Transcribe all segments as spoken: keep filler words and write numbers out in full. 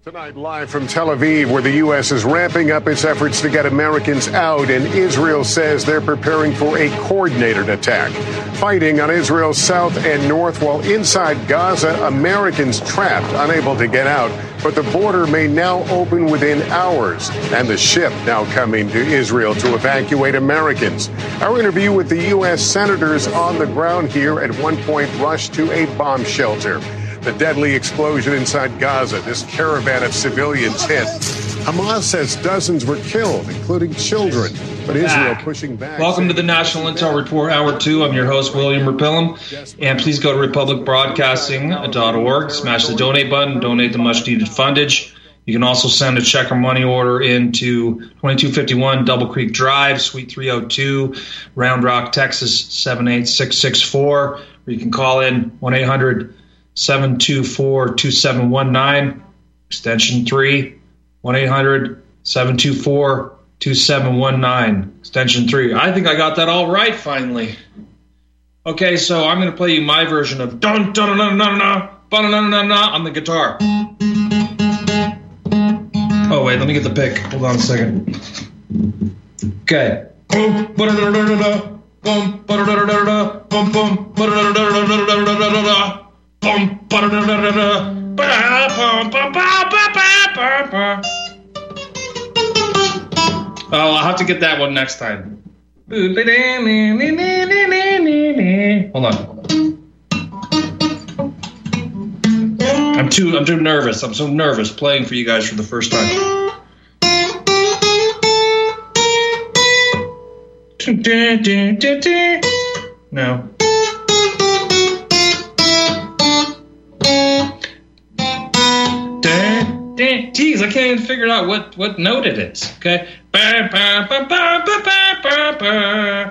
Tonight, live from Tel Aviv, where the U S is ramping up its efforts to get Americans out, and Israel says they're preparing for a coordinated attack. Fighting on Israel's south and north, while inside Gaza, Americans trapped, unable to get out. But the border may now open within hours, and the ship now coming to Israel to evacuate Americans. Our interview with the U S senators on the ground here at one point rushed to a bomb shelter. The deadly explosion inside Gaza, this caravan of civilians hit. Hamas says dozens were killed, including children, but Israel pushing back. Welcome to the National Intel Report, Hour two. I'm your host, William Rapillum. And please go to republic broadcasting dot org, smash the donate button, donate the much-needed fundage. You can also send a check or money order into twenty-two fifty-one Double Creek Drive, Suite three oh two, Round Rock, Texas, seven eight six six four. Or you can call in one eight hundred seven two four two seven one nine, extension three, one eight hundred seven two four two seven one nine, extension three. I think I got that all right finally. Okay, so I'm going to play you my version of dun dun dun dun dun dun dun dun on the guitar. Oh wait, let me get the pick. Hold on a second. Okay. Boom, boom, boom, boom. Bum, ba, da, da, da, da, ba, bum, ba, ba, ba, ba, ba. Oh, I'll have to get that one next time. Hold on. I'm too I'm too nervous. I'm so nervous playing for you guys for the first time. No. Geez, I can't even figure out what, what note it is. Okay. Ba, ba, ba, ba, ba, ba, ba.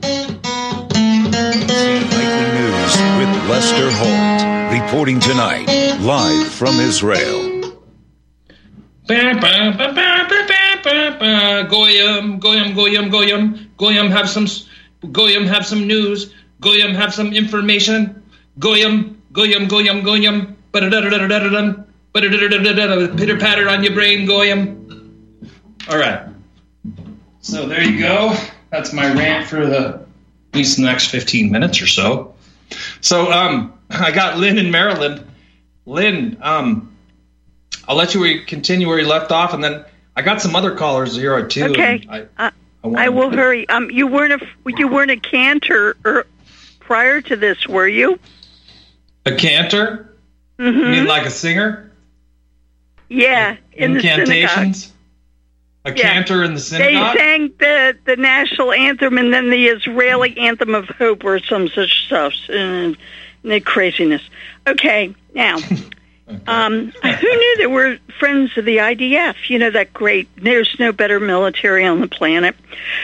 Nightly News with Lester Holt, reporting tonight, live from Israel. Ba, ba, ba, ba, ba, ba, ba. Goyim, Goyim, Goyim, Goyim, Goyim have some, Goyim have some news. Goyim have some information. Goyim, Goyim, Goyim, Goyim. Ba da da da da da da. Pitter patter on your brain, Goyim. All right. So there you go. That's my rant for the at least the next fifteen minutes or so. So um, I got Lynn in Maryland. Lynn, um, I'll let you continue where you left off, and then I got some other callers here too. Okay. I, uh, I, I will to... hurry. Um, you weren't a you weren't a cantor or prior to this, were you? A cantor? Mm-hmm. You mean like a singer? Yeah, in incantations. The a yeah. cantor in the synagogue. They sang the the national anthem and then the Israeli anthem of hope or some such stuff. And the craziness. Okay, now, okay. um, who knew there were friends of the I D F? You know that great. There's no better military on the planet.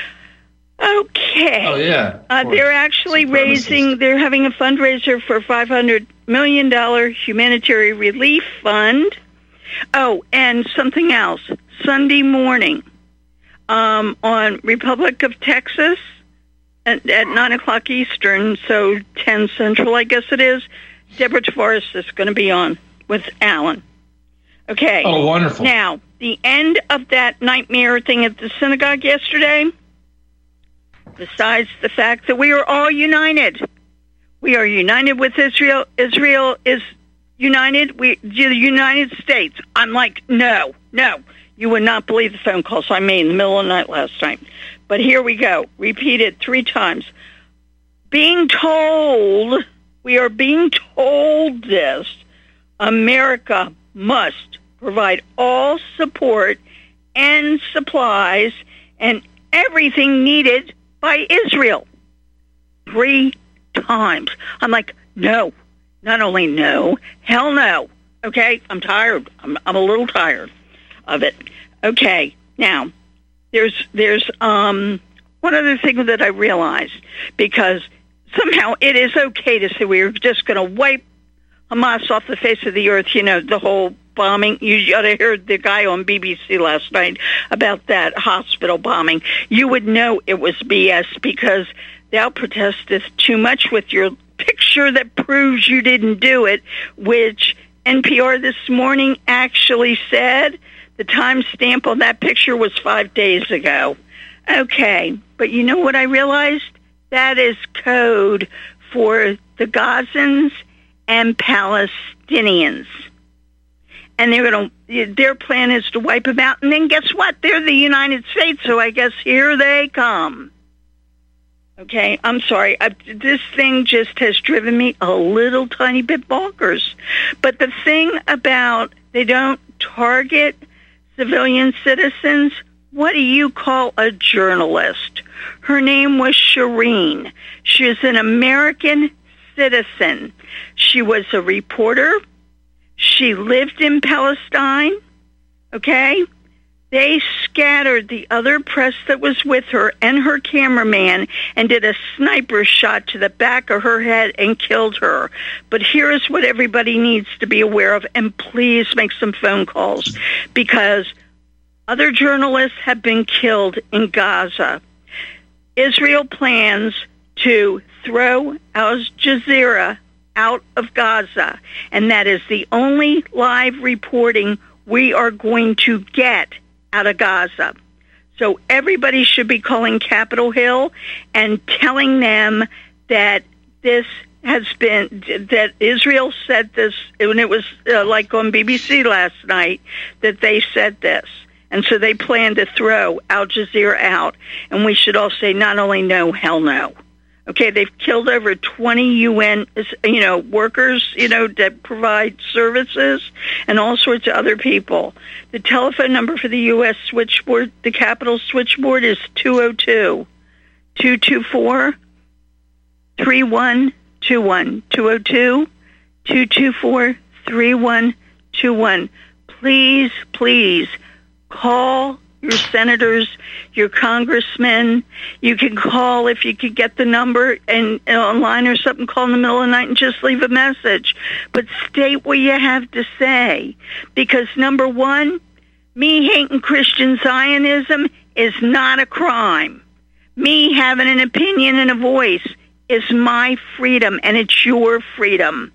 Okay. Oh yeah. Uh, they're actually raising. They're having a fundraiser for five hundred million dollar humanitarian relief fund. Oh, and something else. Sunday morning um, on Republic of Texas at, at nine o'clock Eastern, so ten Central, I guess it is, Deborah Tavares is going to be on with Alan. Okay. Oh, wonderful. Now, the end of that nightmare thing at the synagogue yesterday, besides the fact that we are all united, we are united with Israel. Israel is united. We, the United States. I'm like, no, no. You would not believe the phone calls I made in the middle of the night last night. But here we go. Repeated three times. Being told, we are being told this, America must provide all support and supplies and everything needed by Israel. Three times. I'm like, no. Not only no, hell no. Okay? I'm tired. I'm, I'm a little tired of it. Okay. Now, there's there's um one other thing that I realized, because somehow it is okay to say we're just going to wipe Hamas off the face of the earth, you know, the whole bombing. You ought to hear the guy on B B C last night about that hospital bombing. You would know it was B S because thou protesteth too much with your picture that proves you didn't do it, which N P R this morning actually said the timestamp on that picture was five days ago. Okay, but you know what I realized? That is code for the Gazans and Palestinians. And they're going to, their plan is to wipe them out. And then guess what? They're the United States, so I guess here they come. Okay, I'm sorry. I, this thing just has driven me a little tiny bit bonkers. But the thing about they don't target civilian citizens, what do you call a journalist? Her name was Shireen. She is an American citizen. She was a reporter. She lived in Palestine. Okay? They scattered the other press that was with her and her cameraman and did a sniper shot to the back of her head and killed her. But here is what everybody needs to be aware of, and please make some phone calls, because other journalists have been killed in Gaza. Israel plans to throw Al Jazeera out of Gaza, and that is the only live reporting we are going to get out of Gaza. So everybody should be calling Capitol Hill and telling them that this has been, that Israel said this, when it was uh, like on B B C last night, that they said this. And so they plan to throw Al Jazeera out. And we should all say not only no, hell no. Okay, they've killed over twenty U N, you know, workers, you know, that provide services and all sorts of other people. The telephone number for the U S switchboard, the Capitol switchboard, is two oh two, two two four, three one two one, two oh two, two two four, three one two one. Please, please call your senators, your congressmen. You can call, if you could get the number and uh, online or something, call in the middle of the night and just leave a message. But state what you have to say. Because number one, me hating Christian Zionism is not a crime. Me having an opinion and a voice is my freedom, and it's your freedom.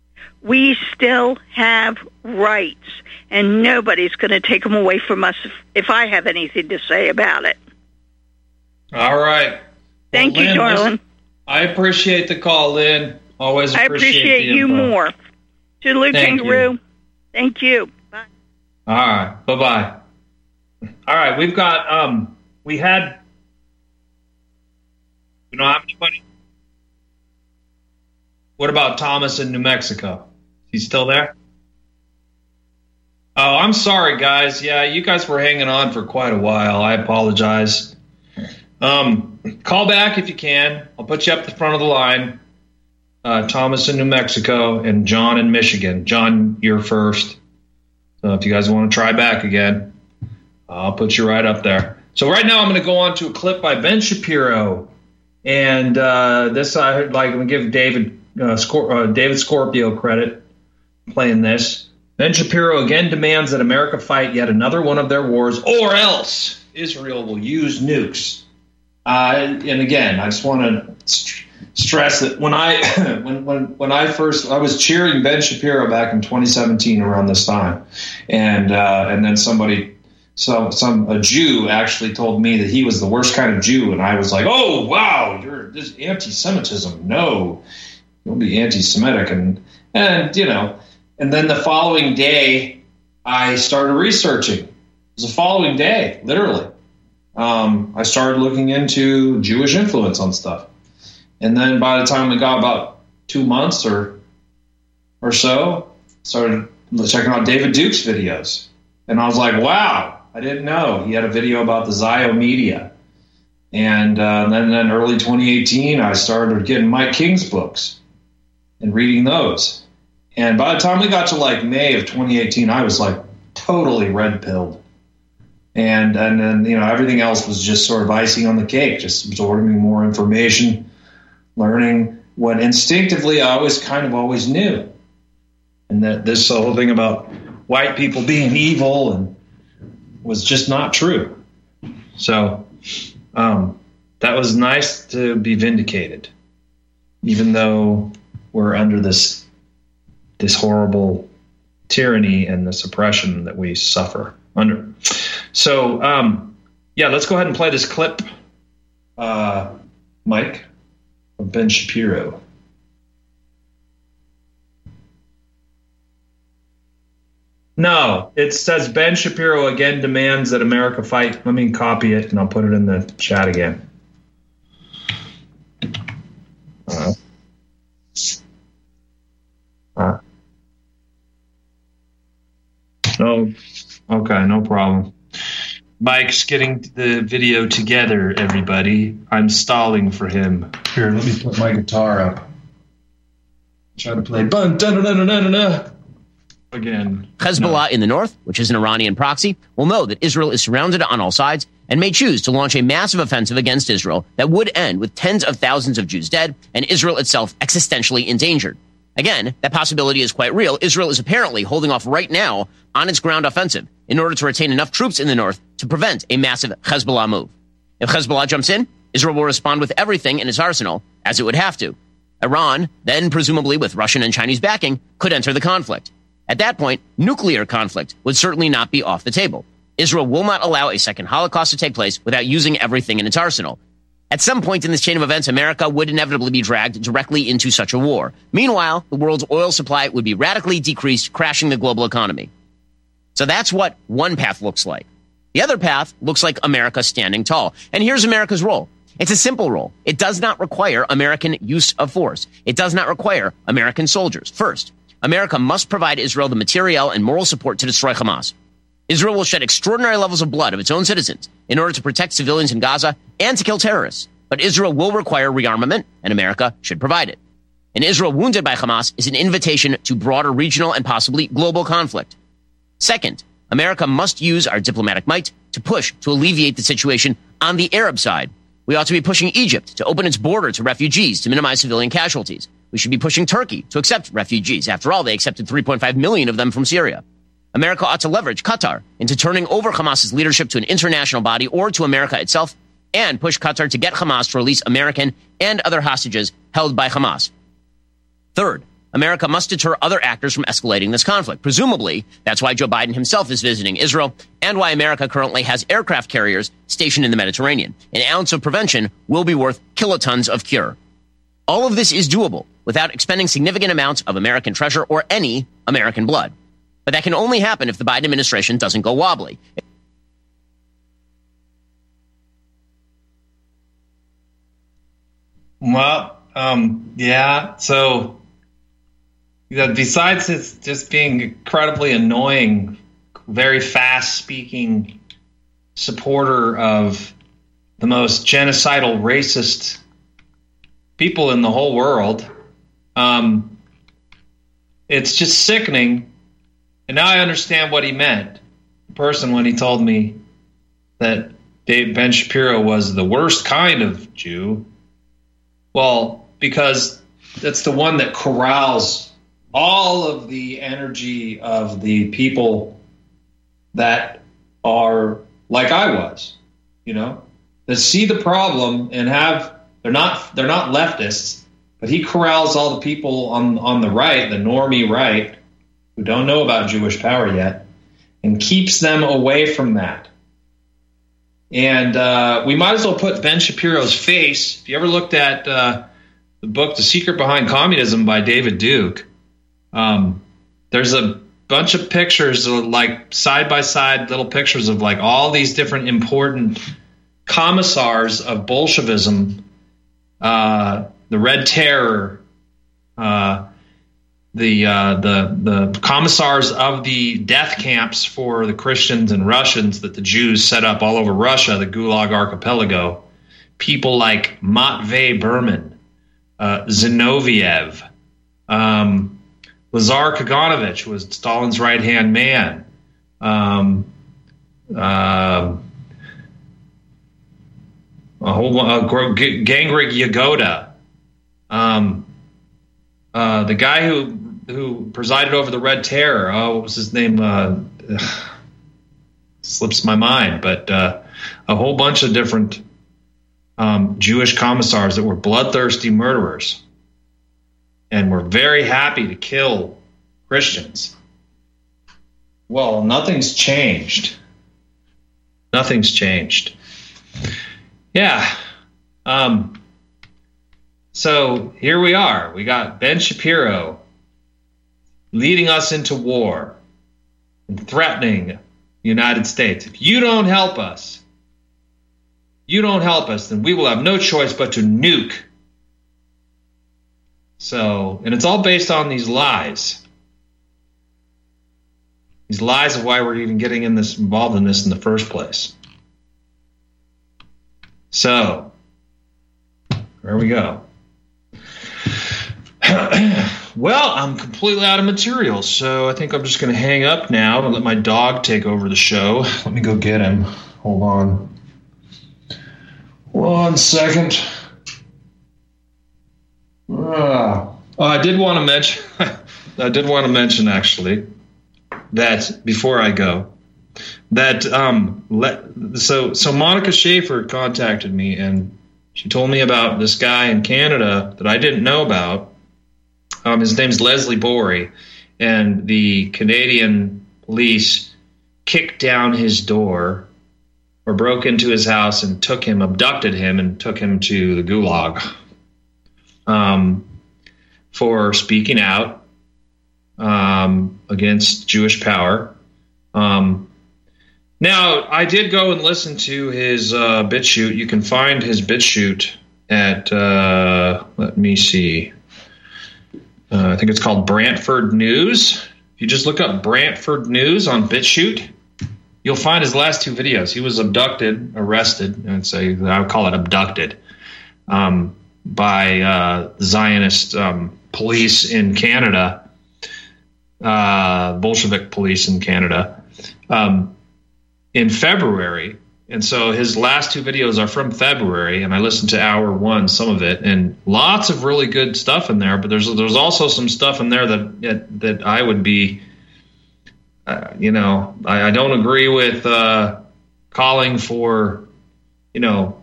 We still have rights, and nobody's going to take them away from us if, if I have anything to say about it. All right. Thank well, you, Lynn, darling. I appreciate the call, Lynn. Always appreciate, I appreciate you info. more. Toodaloo, kangaroo. Thank you. Bye. All right. Bye-bye. All right. We've got, um, we had, we don't have anybody. What about Thomas in New Mexico? He's still there? Oh, I'm sorry, guys. Yeah, you guys were hanging on for quite a while. I apologize. Um, call back if you can. I'll put you up the front of the line. Uh, Thomas in New Mexico and John in Michigan. John, you're first. So if you guys want to try back again, I'll put you right up there. So right now I'm going to go on to a clip by Ben Shapiro. And uh, this, I heard, like, I'm going to give David uh, Scor- uh, David Scorpio credit playing this. Ben Shapiro again demands that America fight yet another one of their wars, or else Israel will use nukes. Uh, and again, I just want to st- stress that when I when, when when I first I was cheering Ben Shapiro back in twenty seventeen around this time, and uh, and then somebody. So some a Jew actually told me that he was the worst kind of Jew, and I was like, "Oh wow, you're this anti-Semitism. No, you'll be anti-Semitic." And and you know, and then the following day, I started researching. It was the following day, literally. Um, I started looking into Jewish influence on stuff, and then by the time we got about two months or or so, started checking out David Duke's videos, and I was like, "Wow." I didn't know. He had a video about the Zio media. And uh, then in early twenty eighteen, I started getting Mike King's books and reading those. And by the time we got to like May of twenty eighteen, I was like totally red-pilled. And, and then, you know, everything else was just sort of icing on the cake, just absorbing more information, learning what instinctively I always kind of always knew. And that this whole thing about white people being evil and was just not true. So um, that was nice to be vindicated, even though we're under this this horrible tyranny and the suppression that we suffer under. So, um, yeah, let's go ahead and play this clip, uh, Mike, of Ben Shapiro. No, it says Ben Shapiro again demands that America fight. Let me copy it and I'll put it in the chat again. Uh, uh, no, okay, no problem. Mike's getting the video together, everybody. I'm stalling for him. Here, let me put my guitar up. Try to play bun da da da da da da. Again. Hezbollah no. in the north, which is an Iranian proxy, will know that Israel is surrounded on all sides and may choose to launch a massive offensive against Israel that would end with tens of thousands of Jews dead and Israel itself existentially endangered. Again, that possibility is quite real. Israel is apparently holding off right now on its ground offensive in order to retain enough troops in the north to prevent a massive Hezbollah move. If Hezbollah jumps in, Israel will respond with everything in its arsenal, as it would have to. Iran, then presumably with Russian and Chinese backing, could enter the conflict. At that point, nuclear conflict would certainly not be off the table. Israel will not allow a second Holocaust to take place without using everything in its arsenal. At some point in this chain of events, America would inevitably be dragged directly into such a war. Meanwhile, the world's oil supply would be radically decreased, crashing the global economy. So that's what one path looks like. The other path looks like America standing tall. And here's America's role. It's a simple role. It does not require American use of force. It does not require American soldiers. First, America must provide Israel the material and moral support to destroy Hamas. Israel will shed extraordinary levels of blood of its own citizens in order to protect civilians in Gaza and to kill terrorists. But Israel will require rearmament, and America should provide it. An Israel wounded by Hamas is an invitation to broader regional and possibly global conflict. Second, America must use our diplomatic might to push to alleviate the situation on the Arab side. We ought to be pushing Egypt to open its border to refugees to minimize civilian casualties. We should be pushing Turkey to accept refugees. After all, they accepted three point five million of them from Syria. America ought to leverage Qatar into turning over Hamas's leadership to an international body or to America itself, and push Qatar to get Hamas to release American and other hostages held by Hamas. Third, America must deter other actors from escalating this conflict. Presumably, that's why Joe Biden himself is visiting Israel and why America currently has aircraft carriers stationed in the Mediterranean. An ounce of prevention will be worth kilotons of cure. All of this is doable without expending significant amounts of American treasure or any American blood. But that can only happen if the Biden administration doesn't go wobbly. Well, um, yeah, so yeah, besides it's just being incredibly annoying, very fast-speaking supporter of the most genocidal, racist people in the whole world, um, it's just sickening. And now I understand what he meant, the person, when he told me that Dave Ben Shapiro was the worst kind of Jew. Well, because that's the one that corrals all of the energy of the people that are like I was, you know, that see the problem and have, they're not, they're not leftists, but he corrals all the people on, on the right, the normie right, who don't know about Jewish power yet, and keeps them away from that. And uh, we might as well put Ben Shapiro's face. If you ever looked at uh, the book The Secret Behind Communism by David Duke, um, there's a bunch of pictures, like side-by-side little pictures of like all these different important commissars of Bolshevism, uh, the Red Terror, uh, the uh, the the commissars of the death camps for the Christians and Russians that the Jews set up all over Russia, the Gulag Archipelago. People like Matvey Berman, uh, Zinoviev, um, Lazar Kaganovich was Stalin's right-hand man. Um, uh, a whole uh, Gangrig Yagoda. Um, uh, the guy who who presided over the Red Terror. Oh, what was his name? Uh, slips my mind. But uh, a whole bunch of different um, Jewish commissars that were bloodthirsty murderers and were very happy to kill Christians. Well, nothing's changed. Nothing's changed. Yeah. Um, so here we are. We got Ben Shapiro leading us into war and threatening the United States. If you don't help us, you don't help us, then we will have no choice but to nuke. So, and it's all based on these lies. These lies of why we're even getting in this involved in this in the first place. So, there we go. Well, I'm completely out of material, so I think I'm just going to hang up now and let my dog take over the show. Let me go get him. Hold on. One second. Oh, I did want to mention, I did want to mention actually, that before I go, that um, let, so so Monica Schaefer contacted me and she told me about this guy in Canada that I didn't know about. Um, his name's Leslie Borey, and the Canadian police kicked down his door or broke into his house and took him, abducted him, and took him to the Gulag um, for speaking out um, against Jewish power. Um, now, I did go and listen to his uh, BitChute. You can find his BitChute at, uh, let me see, uh, I think it's called Brantford News. If you just look up Brantford News on BitChute, you'll find his last two videos. He was abducted, arrested, and say I would call it abducted, um, by uh, Zionist um, police in Canada, uh, Bolshevik police in Canada, um, in February. And so his last two videos are from February, and I listened to hour one, some of it, and lots of really good stuff in there. But there's there's also some stuff in there that that, that I would be. Uh, you know, I, I don't agree with uh, calling for, you know,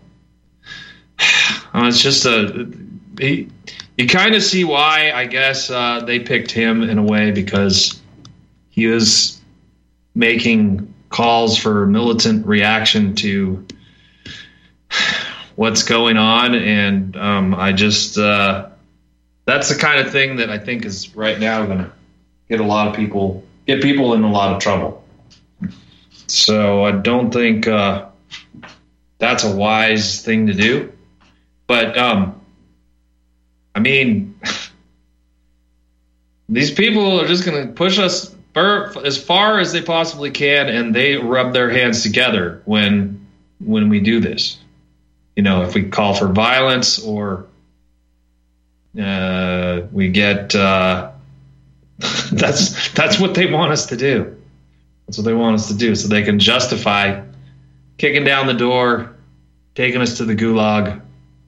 it's just a, he, you kind of see why, I guess, uh, they picked him in a way, because he was making calls for militant reaction to what's going on. And um, I just, uh, that's the kind of thing that I think is right now going to get a lot of people get people in a lot of trouble. So I don't think uh, that's a wise thing to do. But, um, I mean, these people are just going to push us far, as far as they possibly can, and they rub their hands together when when we do this. You know, if we call for violence or uh, we get... Uh, that's that's what they want us to do. That's what they want us to do, so they can justify kicking down the door, taking us to the Gulag.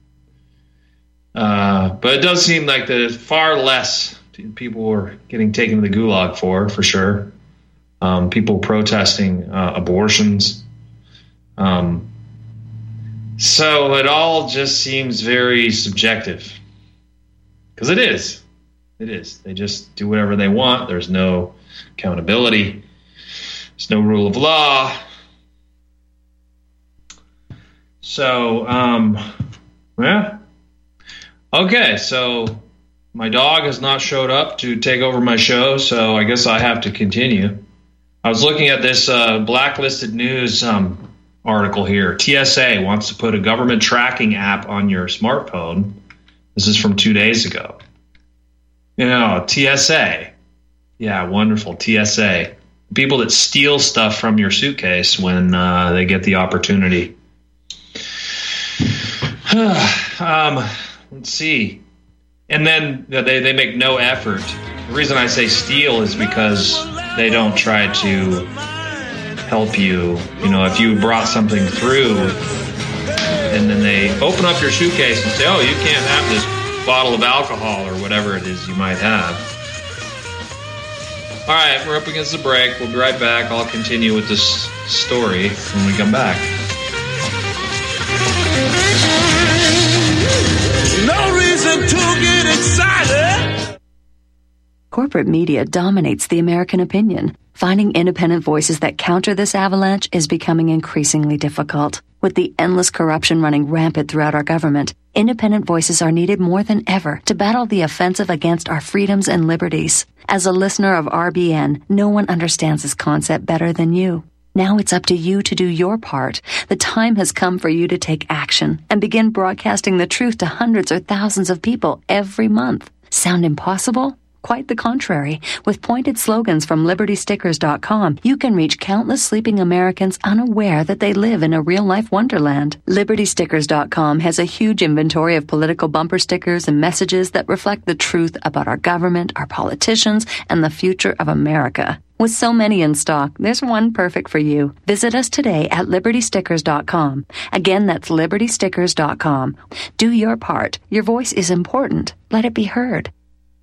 Uh, but it does seem like there's far less people were getting taken to the Gulag for, for sure. Um, people protesting uh, abortions. Um, so it all just seems very subjective, because it is. It is. They just do whatever they want. There's no accountability. There's no rule of law. So, um, yeah. Okay, so my dog has not showed up to take over my show, so I guess I have to continue. I was looking at this uh, Blacklisted News um, article here. T S A wants to put a government tracking app on your smartphone. This is from two days ago. You know, T S A. Yeah, wonderful. T S A. People that steal stuff from your suitcase when uh, they get the opportunity. um, let's see. And then they, they make no effort. The reason I say steal is because they don't try to help you. You know, if you brought something through and then they open up your suitcase and say, oh, you can't have this bottle of alcohol or whatever it is you might have. All right, we're up against the break. We'll be right back. I'll continue with this story when we come back. No reason to get excited. corporate media dominates the American opinion. Finding independent voices that counter this avalanche is becoming increasingly difficult. With the endless corruption running rampant throughout our government, independent voices are needed more than ever to battle the offensive against our freedoms and liberties. As a listener of R B N, no one understands this concept better than you. Now it's up to you to do your part. The time has come for you to take action and begin broadcasting the truth to hundreds or thousands of people every month. Sound impossible? Quite the contrary. With pointed slogans from Liberty Stickers dot com, you can reach countless sleeping Americans unaware that they live in a real-life wonderland. Liberty Stickers dot com has a huge inventory of political bumper stickers and messages that reflect the truth about our government, our politicians, and the future of America. With so many in stock, there's one perfect for you. Visit us today at Liberty Stickers dot com. Again, that's Liberty Stickers dot com. Do your part. Your voice is important. Let it be heard.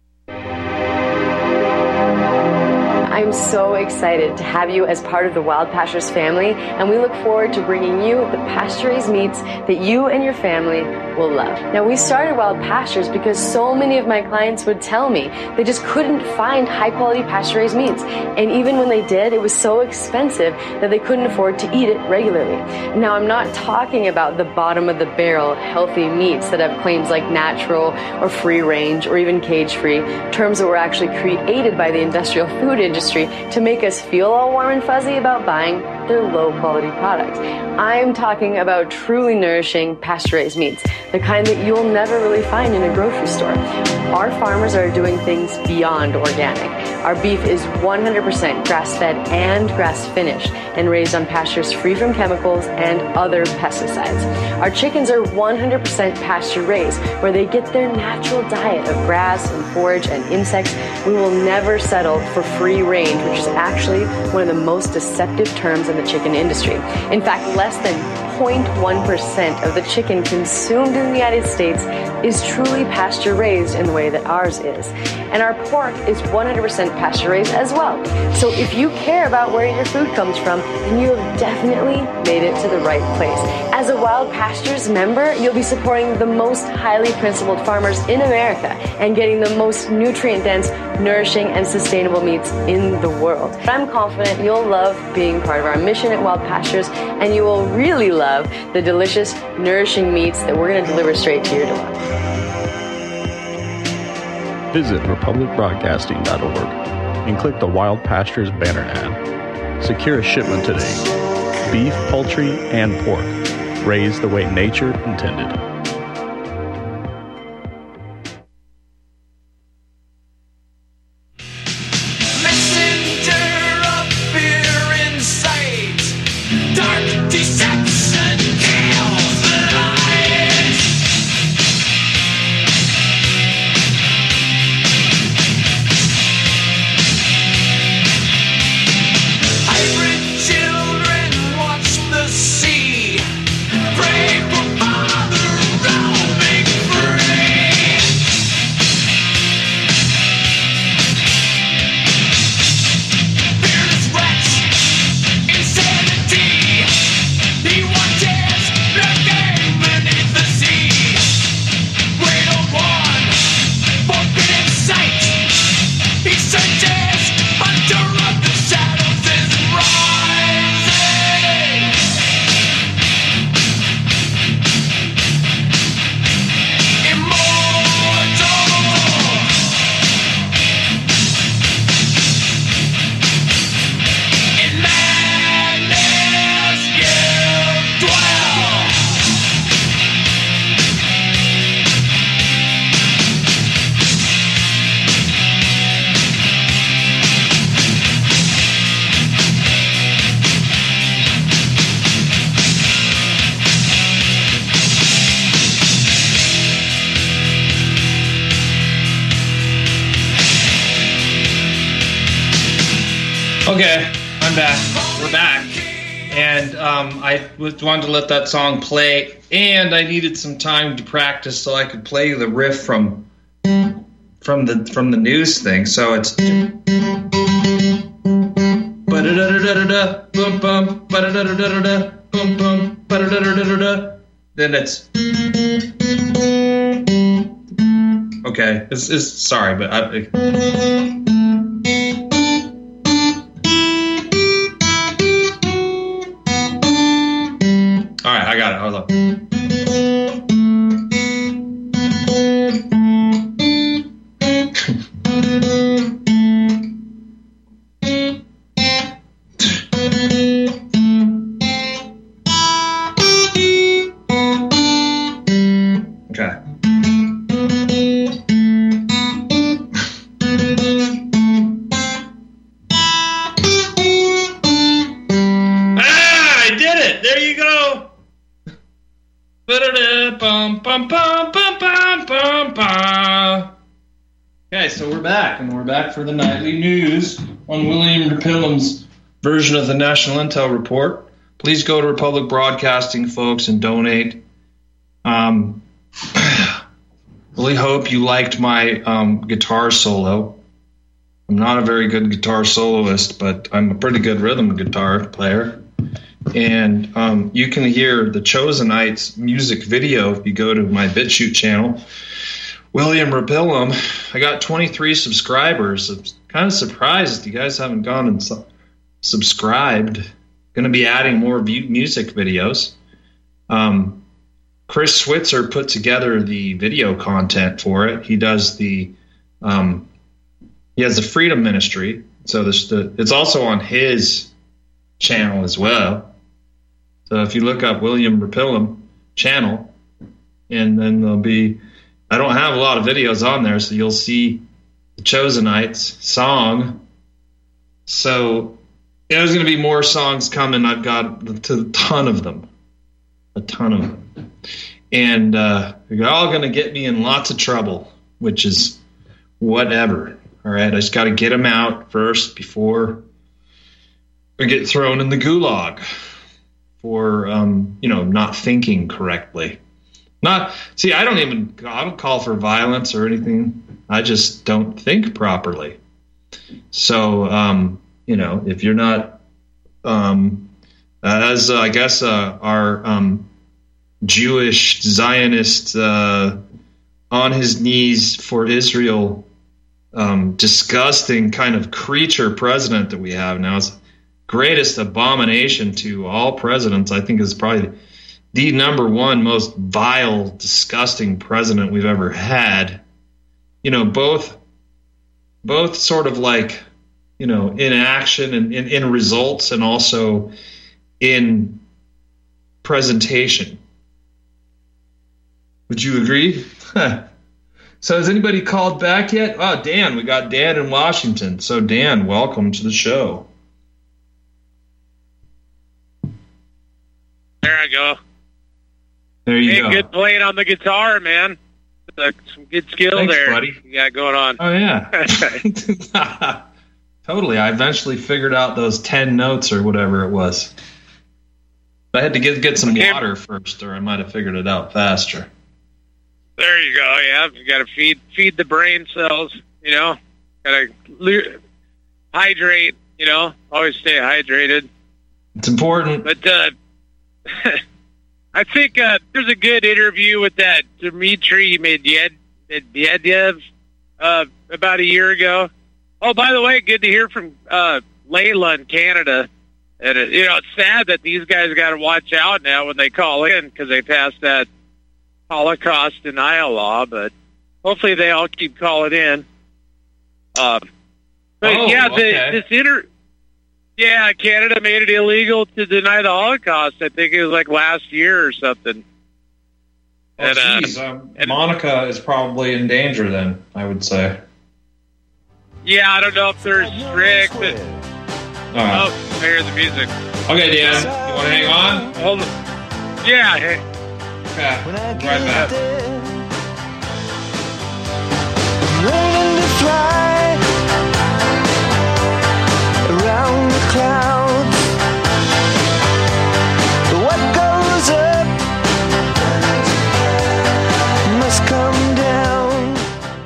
I'm so excited to have you as part of the Wild Pastures family, and we look forward to bringing you the pasture-raised meats that you and your family will love. Now, we started Wild Pastures because so many of my clients would tell me they just couldn't find high-quality pasture-raised meats, and even when they did, it was so expensive that they couldn't afford to eat it regularly. Now, I'm not talking about the bottom-of-the-barrel healthy meats that have claims like natural or free-range or even cage-free, terms that were actually created by the industrial food industry to make us feel all warm and fuzzy about buying their low-quality products. I'm talking about truly nourishing pasture-raised meats, the kind that you'll never really find in a grocery store. Our farmers are doing things beyond organic. Our beef is one hundred percent grass-fed and grass-finished and raised on pastures free from chemicals and other pesticides. Our chickens are one hundred percent pasture-raised, where they get their natural diet of grass and forage and insects. We will never settle for free range, which is actually one of the most deceptive terms in the chicken industry. In fact, less than zero point one percent of the chicken consumed in the United States is truly pasture-raised in the way that ours is. And our pork is one hundred percent pasture-raised as well. So if you care about where your food comes from, then you have definitely made it to the right place. As a Wild Pastures member, you'll be supporting the most highly principled farmers in America and getting the most nutrient-dense, nourishing, and sustainable meats in the world. I'm confident you'll love being part of our mission at Wild Pastures, and you will really love the delicious, nourishing meats that we're going to deliver straight to your door. Visit Republic Broadcasting dot org and click the Wild Pastures banner ad. Secure a shipment today. Beef, poultry, and pork, raised the way nature intended. Okay, I'm back. We're back. And um, I wanted to let that song play, and I needed some time to practice so I could play the riff from from the from the news thing. So it's bum bum bum bum. Then it's Okay, it's, it's sorry, but I, it, all right, I got it. Hold on. Okay, so we're back, and we're back for the nightly news on William Repillam's version of the National Intel Report. Please go to Republic Broadcasting, folks, and donate. Um, really hope you liked my um, guitar solo. I'm not a very good guitar soloist, but I'm a pretty good rhythm guitar player. And um, you can hear the Chosenites music video if you go to my BitChute channel. William Repillam, I got twenty-three subscribers. I'm kind of surprised you guys haven't gone and su- subscribed. Going to be adding more view- music videos. Um, Chris Switzer put together the video content for it. He does the, um, he has the Freedom Ministry. So this, the, it's also on his channel as well. So if you look up William Repillam channel, and then there'll be, I don't have a lot of videos on there, so you'll see the Chosenites song. So yeah, there's going to be more songs coming. I've got a ton of them, a ton of them. And uh, they're all going to get me in lots of trouble, which is whatever. All right, I just got to get them out first before I get thrown in the gulag for, um, you know, not thinking correctly. Not see, I don't even I don't call for violence or anything. I just don't think properly. So, um, you know, if you're not, um, as uh, I guess uh, our um, Jewish Zionist uh, on his knees for Israel, um, disgusting kind of creature president that we have now, is greatest abomination to all presidents. I think is probably the number one most vile, disgusting president we've ever had. You know, both both sort of like, you know, in action and in, in results, and also in presentation. Would you agree? So has anybody called back yet? Oh, Dan, we got Dan in Washington. So Dan, welcome to the show. There I go. There you hey, go. Good playing on the guitar, man. Uh, some good skill Thanks, there buddy. you got going on. Oh, yeah. Totally. I eventually figured out those ten notes or whatever it was. I had to get get some Okay. water first, or I might have figured it out faster. There you go. Yeah, you got to feed feed the brain cells. You know, got to le- hydrate. You know, always stay hydrated. It's important. But uh, I think uh, there's a good interview with that Dmitry Medved- Medvedev uh, about a year ago. Oh, by the way, good to hear from uh, Layla in Canada. And it, you know, it's sad that these guys got to watch out now when they call in because they passed that Holocaust denial law. But hopefully, they all keep calling in. Um, but Oh, yeah, the, okay. this inter. Yeah, Canada made it illegal to deny the Holocaust. I think it was like last year or something. Oh, And, uh, geez, um, Monica is probably in danger then, I would say. Yeah, I don't know if they're strict, but All right. oh, I hear the music. Okay, Dan, you want to hang on? Hold on. Yeah, hey, Okay, right back. Learning to fly around the clouds. What goes up must come down.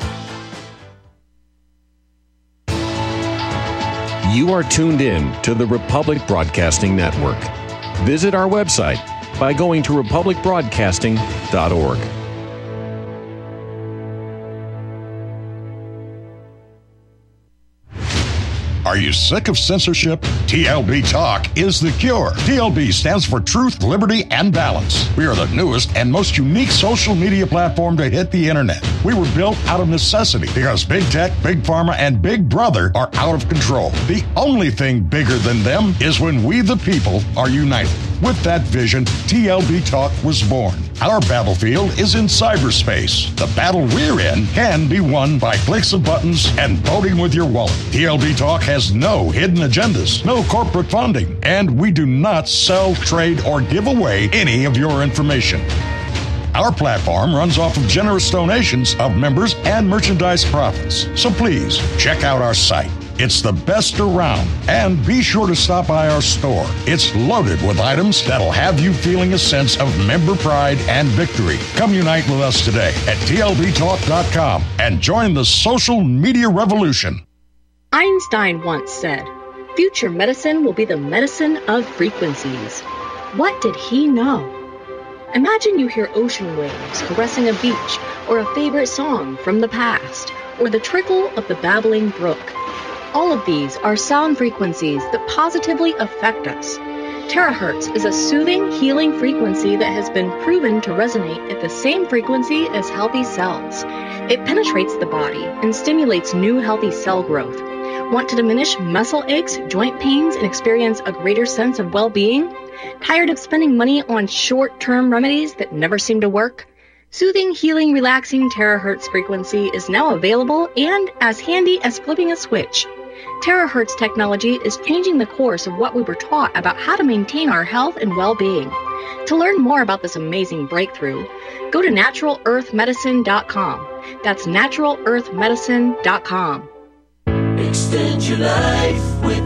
You are tuned in to the Republic Broadcasting Network. Visit our website by going to republic broadcasting dot org. Are you sick of censorship? T L B Talk is the cure. T L B stands for Truth, Liberty, and Balance. We are the newest and most unique social media platform to hit the internet. We were built out of necessity because big tech, big pharma, and big brother are out of control. The only thing bigger than them is when we the people are united. With that vision, T L B Talk was born. Our battlefield is in cyberspace. The battle we're in can be won by clicks of buttons and voting with your wallet. T L B Talk has no hidden agendas, no corporate funding, and we do not sell, trade, or give away any of your information. Our platform runs off of generous donations of members and merchandise profits. So please, check out our site. It's the best around. And be sure to stop by our store. It's loaded with items that'll have you feeling a sense of member pride and victory. Come unite with us today at T L B talk dot com and join the social media revolution. Einstein once said, "Future medicine will be the medicine of frequencies." What did he know? Imagine you hear ocean waves caressing a beach, or a favorite song from the past, or the trickle of the babbling brook. All of these are sound frequencies that positively affect us. Terahertz is a soothing, healing frequency that has been proven to resonate at the same frequency as healthy cells. It penetrates the body and stimulates new healthy cell growth. Want to diminish muscle aches, joint pains, and experience a greater sense of well-being? Tired of spending money on short-term remedies that never seem to work? Soothing, healing, relaxing terahertz frequency is now available and as handy as flipping a switch. Terahertz technology is changing the course of what we were taught about how to maintain our health and well-being. To learn more about this amazing breakthrough, go to natural earth medicine dot com. That's natural earth medicine dot com. Extend your life with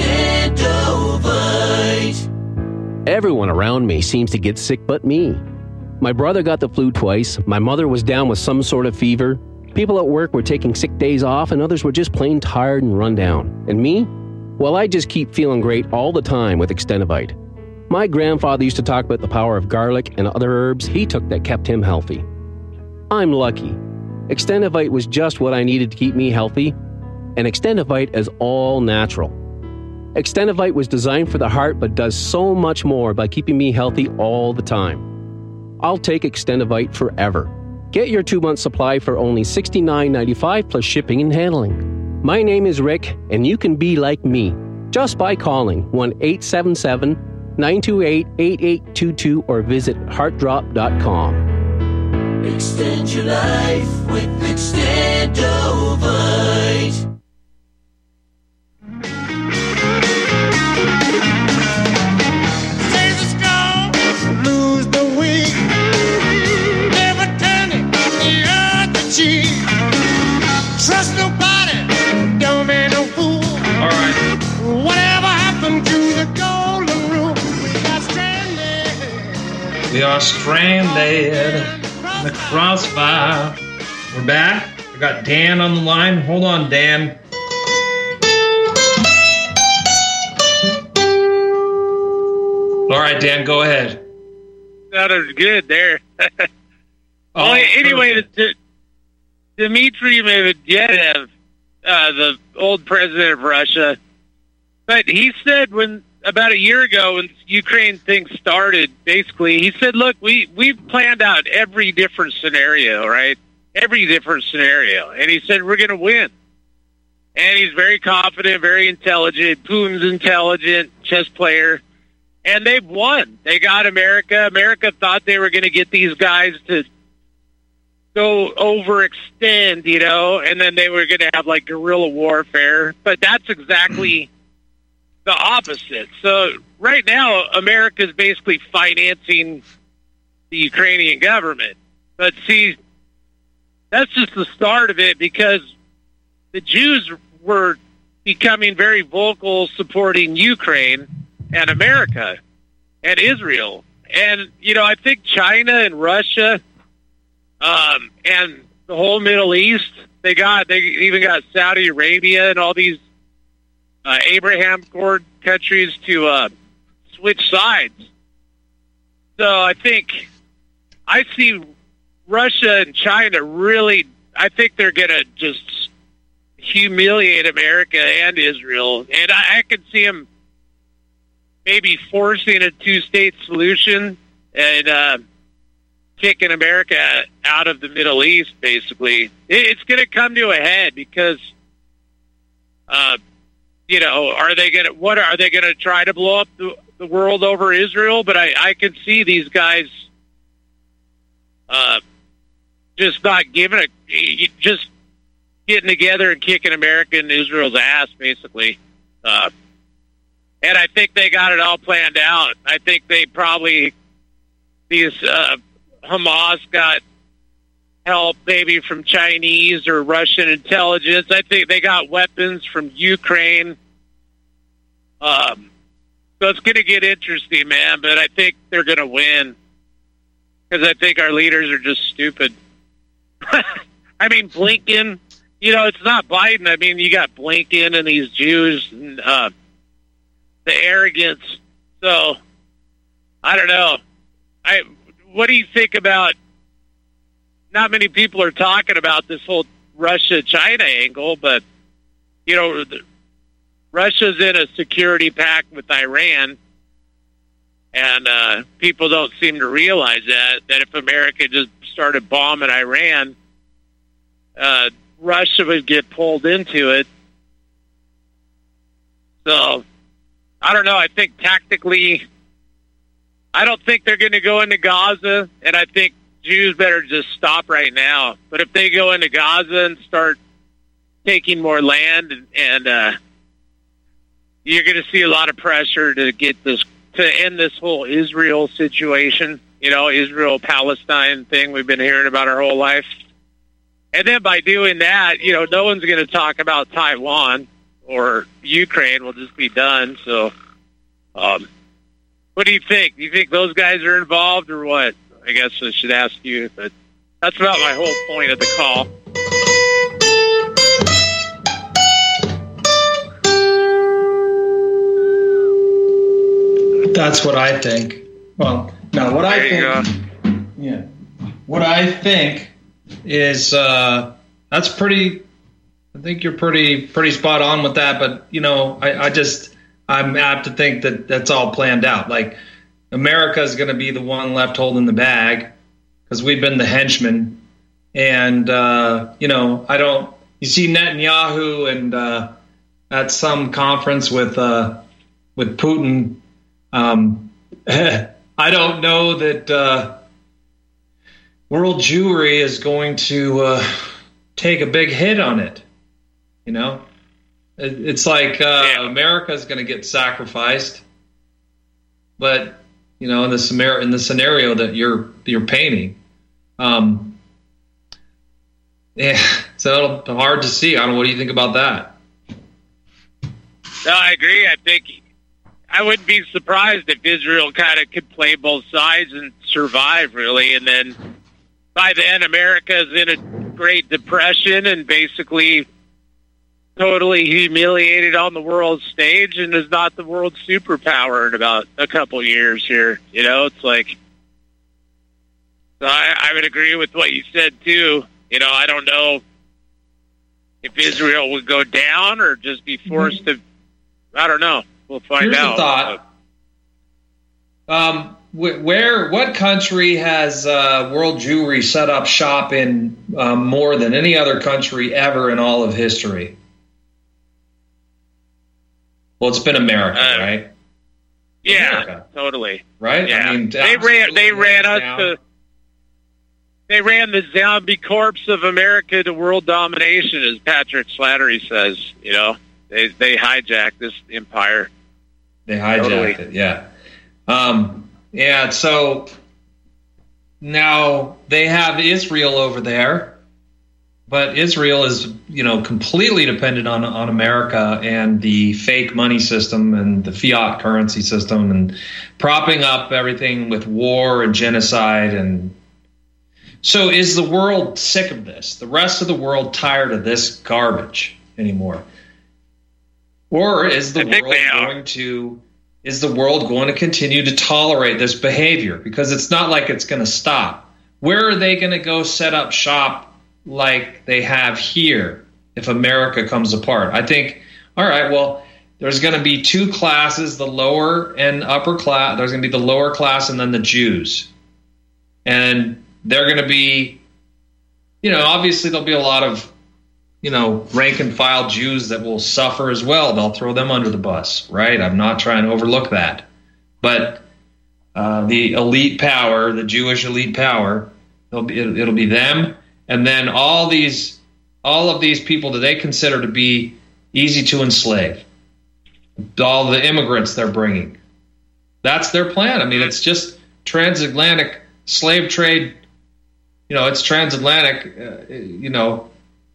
Extendovite. Everyone around me seems to get sick but me. My brother got the flu twice, my mother was down with some sort of fever, people at work were taking sick days off, and others were just plain tired and run down. And me? Well, I just keep feeling great all the time with Extendovite. My grandfather used to talk about the power of garlic and other herbs he took that kept him healthy. I'm lucky. Extendovite was just what I needed to keep me healthy, and Extendovite is all natural. Extendovite was designed for the heart but does so much more by keeping me healthy all the time. I'll take Extendovite forever. Get your two-month supply for only sixty-nine ninety-five plus shipping and handling. My name is Rick, and you can be like me just by calling one eight seven seven, nine two eight, eight eight two two or visit heart drop dot com. Extend your life with Extendovite. Trust nobody, don't be no fool. All right. Whatever happened to the golden rule? We got stranded. We are stranded in the crossfire. We're back. We got Dan on the line. Hold on, Dan. All right, Dan, go ahead. That was good there. Oh, well, anyway, perfect. the, Dmitry Medvedev, uh, the old president of Russia, but he said when about a year ago when Ukraine thing started, basically, he said, look, we, we've planned out every different scenario, right? Every different scenario. And he said, we're going to win. And he's very confident, very intelligent. Putin's intelligent, chess player. And they've won. They got America. America thought they were going to get these guys to go overextend, you know, and then they were going to have like guerrilla warfare. But that's exactly the opposite. So right now, America is basically financing the Ukrainian government. But see, that's just the start of it, because the Jews were becoming very vocal supporting Ukraine and America and Israel. And, you know, I think China and Russia Um, and the whole Middle East, they got, they even got Saudi Arabia and all these uh, Abraham Accord countries to uh, switch sides. So I think, I see Russia and China really, I think they're going to just humiliate America and Israel. And I, I could see them maybe forcing a two-state solution and uh, kicking America out of the Middle East, basically. It, it's going to come to a head because, uh, you know, are they going to, what are they going to try to blow up the, the world over Israel? But I, I could see these guys uh, just not giving a, just getting together and kicking America and Israel's ass, basically. Uh, and I think they got it all planned out. I think they probably, these uh, Hamas got help maybe from Chinese or Russian intelligence. I think they got weapons from Ukraine. Um, so it's going to get interesting, man, but I think they're going to win because I think our leaders are just stupid. I mean, Blinken, you know, it's not Biden. I mean, you got Blinken and these Jews and uh, the arrogance. So, I don't know. I what do you think about? Not many people are talking about this whole Russia-China angle, but you know, the, Russia's in a security pact with Iran, and uh, people don't seem to realize that that if America just started bombing Iran, uh, Russia would get pulled into it. So, I don't know. I think tactically, I don't think they're going to go into Gaza, and I think Jews better just stop right now. But if they go into Gaza and start taking more land, and, and uh, you're going to see a lot of pressure to get this, to end this whole Israel situation, you know, Israel-Palestine thing we've been hearing about our whole life. And then by doing that, you know, no one's going to talk about Taiwan or Ukraine. Will just be done. So, um, what do you think? Do you think those guys are involved or what? I guess I should ask you, but that's about my whole point of the call. That's what I think. Well, no, what I think. Yeah, what I think is uh, that's pretty. I think you're pretty pretty spot on with that. But you know, I, I just I'm apt to think that that's all planned out. Like America is going to be the one left holding the bag because we've been the henchmen. And uh, you know, I don't. You see Netanyahu and uh, at some conference with uh, with Putin. Um, I don't know that uh, world Jewry is going to uh, take a big hit on it. You know, it, it's like uh, yeah. America is going to get sacrificed, but you know, in the in the scenario that you're you're painting, um, yeah, so it's hard to see. I don't know. What do you think about that? No, I agree. I think. I wouldn't be surprised if Israel kind of could play both sides and survive, really. And then by then, America is in a Great Depression and basically totally humiliated on the world stage and is not the world superpower in about a couple years here. You know, it's like, so I, I would agree with what you said, too. You know, I don't know if Israel would go down or just be forced mm-hmm. to, I don't know. We'll find Here's out. A thought. Um, wh- where, what country has uh, World Jewry set up shop in um, more than any other country ever in all of history? Well, it's been America, uh, right? Yeah, America. Totally. Right? Yeah. I mean, they ran. They ran us down. to. They ran the zombie corpse of America to world domination, as Patrick Slattery says. You know, they they hijacked this empire. They hijacked totally. it, yeah. Um, yeah, so now they have Israel over there, but Israel is, you know, completely dependent on, on America and the fake money system and the fiat currency system and propping up everything with war and genocide. And so is the world sick of this? The rest of the world tired of this garbage anymore? Or is the world going to is the world going to continue to tolerate this behavior? Because it's not like it's going to stop. Where are they going to go set up shop like they have here if America comes apart. I think, all right, well, there's going to be two classes, the lower and upper class. There's going to be the lower class and then the Jews. And they're going to be, you know, obviously there'll be a lot of, you know, rank and file Jews that will suffer as well. They'll throw them under the bus, right? I'm not trying to overlook that. But uh, the elite power, the Jewish elite power, it'll be, it'll be them. And then all these, all of these people that they consider to be easy to enslave. All the immigrants they're bringing. That's their plan. I mean, it's just transatlantic slave trade. You know, it's transatlantic, uh, you know,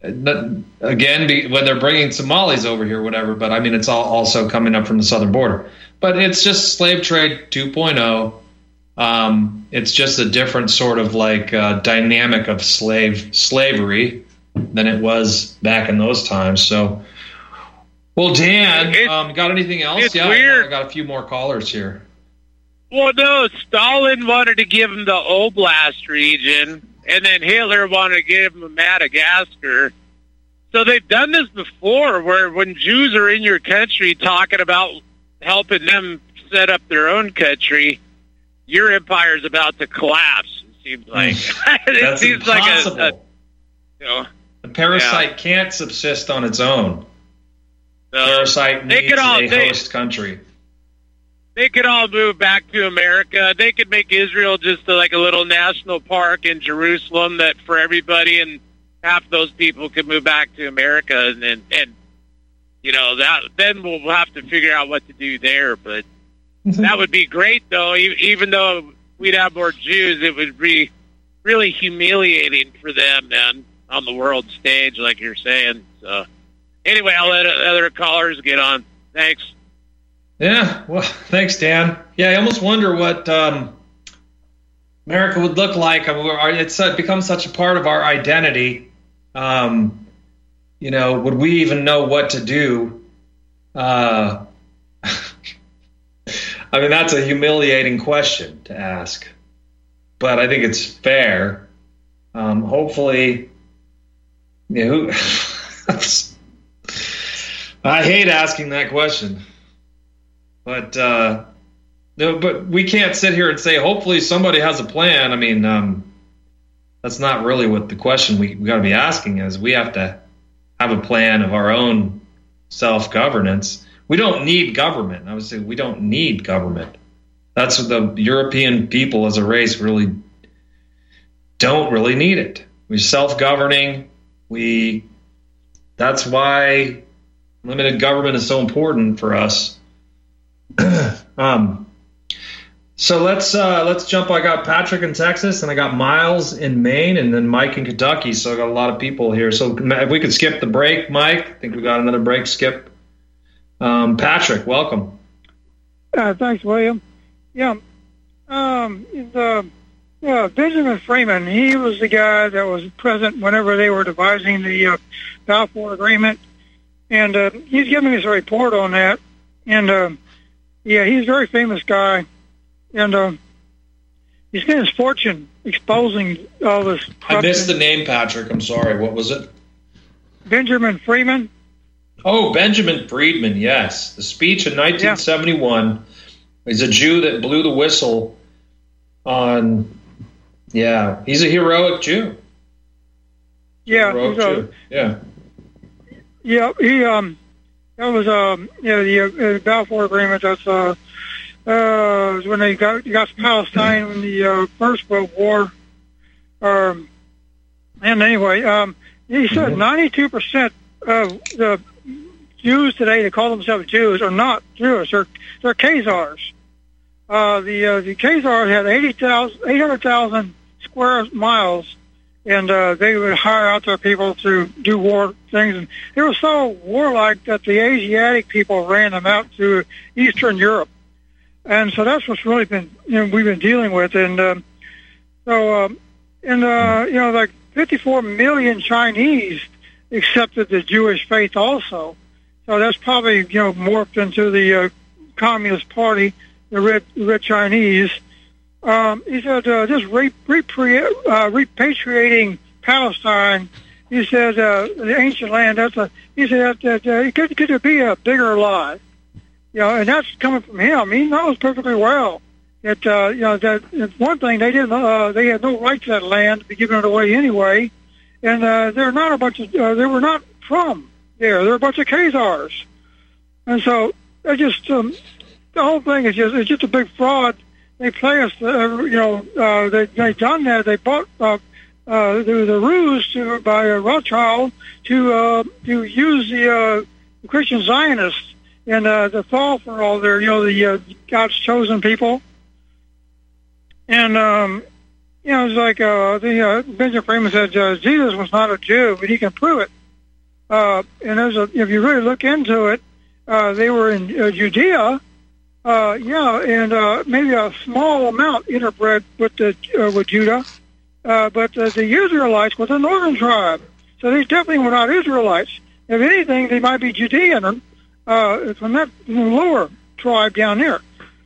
again, when they're bringing Somalis over here, whatever. But, I mean, it's all also coming up from the southern border. But it's just slave trade two point oh. Um, it's just a different sort of like uh, dynamic of slave slavery than it was back in those times. So, well, Dan, it, um, got anything else? It's yeah, weird. I got a few more callers here. Well, no, Stalin wanted to give him the Oblast region, and then Hitler wanted to give him Madagascar. So they've done this before, where when Jews are in your country talking about helping them set up their own country, your empire's about to collapse, it seems like. it That's seems impossible. like a, a you know, the parasite yeah. can't subsist on its own. So Parasite they needs could all, a they, host country. They could all move back to America. They could make Israel just a, like a little national park in Jerusalem that for everybody, and half those people could move back to America, and and, and you know that then we'll have to figure out what to do there. But that would be great, though. Even though we'd have more Jews, it would be really humiliating for them then on the world stage, like you're saying. So. Anyway, I'll let other callers get on. Thanks. Yeah, well, thanks, Dan. Yeah, I almost wonder what um, America would look like. I mean, it's become such a part of our identity. Um, you know, would we even know what to do? Uh, I mean, that's a humiliating question to ask, but I think it's fair. Um, hopefully, you know, I hate asking that question, but uh, no, but we can't sit here and say, hopefully somebody has a plan. I mean, um, that's not really what the question we, we got to be asking is. We have to have a plan of our own self-governance. We don't need government. I would say we don't need government. That's what the European people as a race really don't really need it. We're self-governing. We, that's why limited government is so important for us. um, so let's uh, let's jump. I got Patrick in Texas, and I got Miles in Maine, and then Mike in Kentucky. So I got a lot of people here. So if we could skip the break, Mike. I think we got another break. Skip. Um, Patrick, welcome. Uh, thanks, William. Yeah, um, the uh, Benjamin Freeman. He was the guy that was present whenever they were devising the uh, Balfour Agreement. And uh, he's giving us a report on that. And, uh, yeah, he's a very famous guy. And uh, he's getting his fortune exposing all this corruption. I missed the name, Patrick. I'm sorry. What was it? Benjamin Freeman. Oh, Benjamin Friedman, yes. The speech in nineteen seventy-one. Yeah. He's a Jew that blew the whistle on, yeah, he's a heroic Jew. Yeah. Heroic he's a, Jew. Yeah. Yeah, he um, that was um, yeah, the uh, Balfour Agreement. That's uh, uh, when they got got Palestine in the uh, First World War. Um, and anyway, um, he said ninety-two percent of the Jews today that call themselves Jews are not Jewish. They're they're Khazars. Uh, the uh, the Khazars had eighty thousand, eight hundred thousand square miles. And uh, they would hire out their people to do war things. And they were so warlike that the Asiatic people ran them out to Eastern Europe. And so that's what's really been, you know, we've been dealing with. And um, so, um, and, uh, you know, like fifty-four million Chinese accepted the Jewish faith also. So that's probably, you know, morphed into the uh, Communist Party, the Red, Red Chinese. Um, he said uh, just re- repri- uh, repatriating Palestine he said uh, the ancient land. That's a. He said that, that uh, could could there be a bigger lie? You know, and that's coming from him. He knows perfectly well that uh, you know that it's one thing they didn't. Uh, they had no right to that land to be giving it away anyway, and uh, they're not a bunch of. Uh, they were not from there. They're a bunch of Khazars, and so they just um, the whole thing is just it's just a big fraud. They play us. Uh, you know, uh, they they done that. They bought. Uh, Uh, there was a ruse to, by uh, Rothschild to uh, to use the uh, Christian Zionists and uh, the fall for all their, you know, the uh, God's chosen people. And um, you know, it's like uh, the uh, Benjamin Freeman said uh, Jesus was not a Jew, but he can prove it. Uh, and there's a, if you really look into it, uh, they were in uh, Judea. Uh, yeah, and uh, maybe a small amount interbred with the uh, with Judah. Uh, but uh, the Israelites were the northern tribe, so they definitely were not Israelites. If anything, they might be Judean uh, from that lower tribe down there.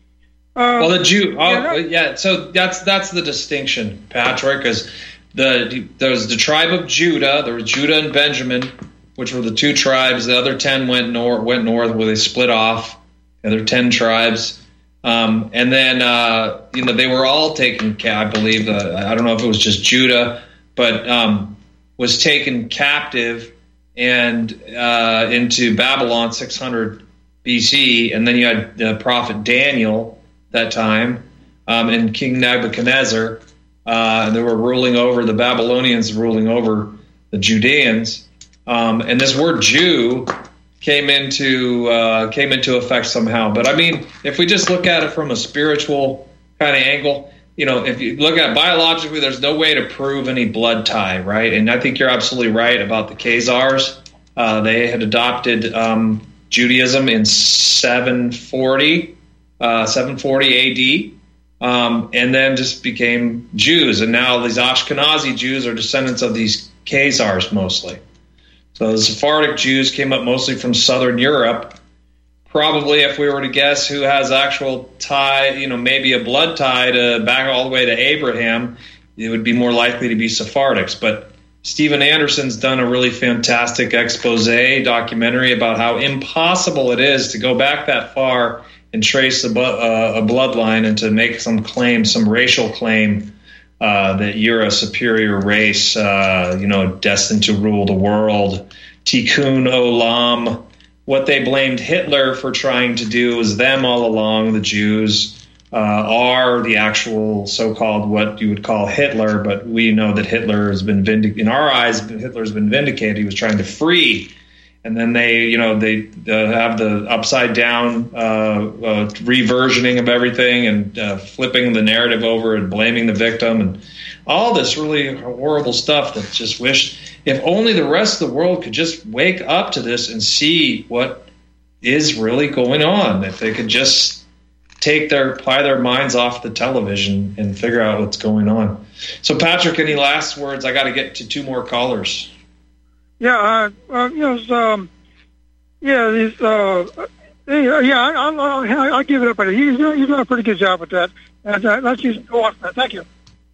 Uh, well, the Jew, oh, yeah, yeah. So that's that's the distinction, Patrick, because the there was the tribe of Judah. There was Judah and Benjamin, which were the two tribes. The other ten went north, went north, where they split off. The other ten tribes. Um, and then, uh, you know, they were all taken, I believe, uh, I don't know if it was just Judah, but um, was taken captive and uh, into Babylon six hundred B C. And then you had the prophet Daniel that time um, and King Nebuchadnezzar. Uh, they were ruling over, the Babylonians ruling over the Judeans. Um, and this word Jew came into uh, came into effect somehow. But I mean, if we just look at it from a spiritual kind of angle, you know, if you look at it biologically, there's no way to prove any blood tie, right? And I think you're absolutely right about the Khazars. Uh, they had adopted um, Judaism in seven forty, uh, seven forty A D, um, and then just became Jews. And now these Ashkenazi Jews are descendants of these Khazars mostly. So the Sephardic Jews came up mostly from southern Europe. Probably, if we were to guess who has actual tie, you know, maybe a blood tie to back all the way to Abraham, it would be more likely to be Sephardics. But Stephen Anderson's done a really fantastic expose documentary about how impossible it is to go back that far and trace a, uh, a bloodline and to make some claim, some racial claim, Uh, that you're a superior race, uh, you know, destined to rule the world. Tikkun Olam. What they blamed Hitler for trying to do was them all along, the Jews, uh, are the actual so-called what you would call Hitler, but we know that Hitler has been vindicated. In our eyes, Hitler's been vindicated. He was trying to free. And then they, you know, they uh, have the upside down uh, uh, reversioning of everything and uh, flipping the narrative over and blaming the victim and all this really horrible stuff that just wish if only the rest of the world could just wake up to this and see what is really going on. If they could just take their, apply their minds off the television and figure out what's going on. So Patrick, any last words? I got to get to two more callers. Yeah, uh, uh, you know, um, yeah, these, uh, uh, yeah, I, I'll, I'll, I'll give it up. But he's doing, he's doing a pretty good job with that. And uh, let's just go on. Thank you.